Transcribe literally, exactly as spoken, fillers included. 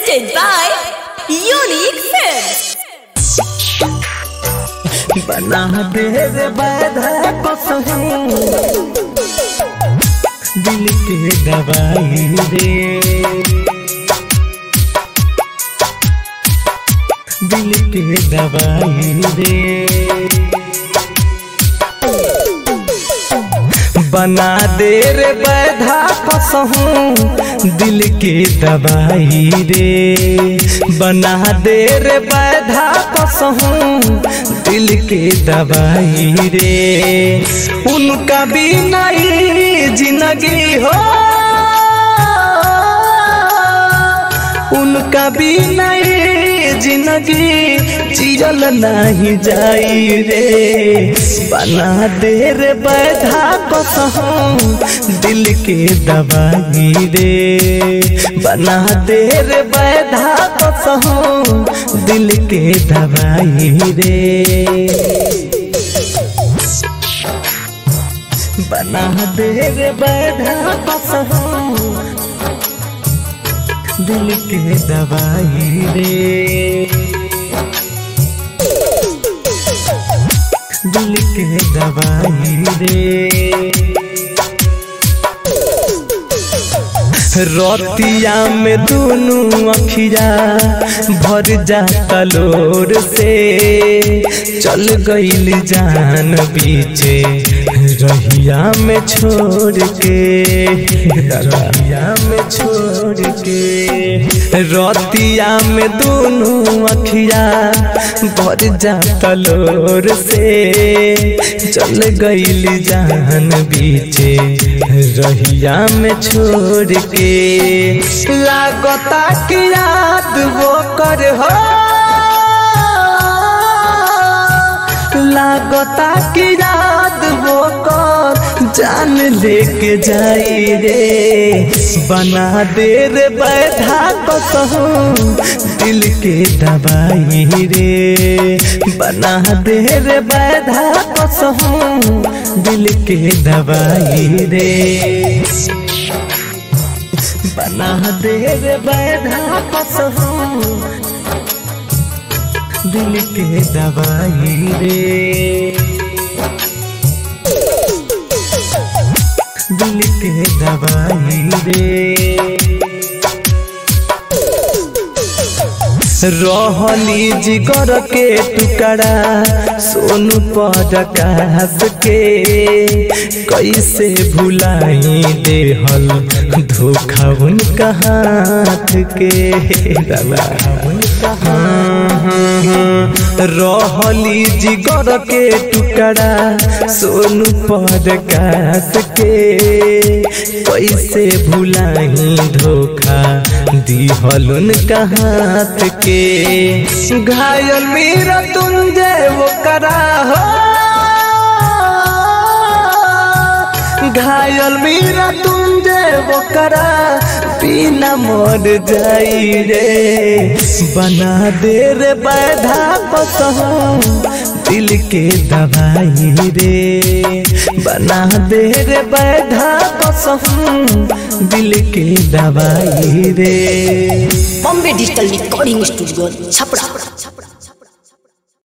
presented by Unique Films. बना दे रे बाधा कसम दिल के दवाई रे दिल के दवाई रे बना दे रे बाधा कसम दिल के दवाई रे बना दे रे बाधा कसम दिल के दवाई रे उनका भी नहीं जिंदगी हो उनका भी नहीं जिंदगी जियल नहीं जाई रे बना दे रे बाधा कसम दिल के दवाई रे बना दे रे बाधा कसम दिल के दवाई रे बना दे रे बाधा कसम दिल के दवाई रे दिल के दवाई रे रोतिया में दोनों अखिया भर जाता लोर से चल गईल जान बीचे रहिया में छोड़ के रहिया में छोड़ के रोतिया में दोनों अखिया भर जाता लोर से चल गईल जान बीचे रहिया में छोड़ के लागता की याद वो कर हो लागता की याद वो कर जान लेके जाई रे बना दे रे बाधा कसम दिल के दवाई रे बना दे रे बाधा कसम दिल के दवाई रे बना दे रे बाधा कसम दिल के दवाई रे दिल के दवाई रे रहली जिगर के टुकड़ा सोनू पदकास के कैसे भुलाई देहल धोखा उनका हाथ के रहली जिगर के टुकड़ा सोनू पदकास के कैसे भुलाई धोखा दिहल उनका हाथ के घायल मेरा तुंजे वो करा हो घायल मेरा तुंजे वो करा बिना मर जाई रे बना दे रे बाधा कसम दिल के दवाई रे बना दे रे बाधा कसम दिल के दवाई रे Bombay digital recording studio Chhapra.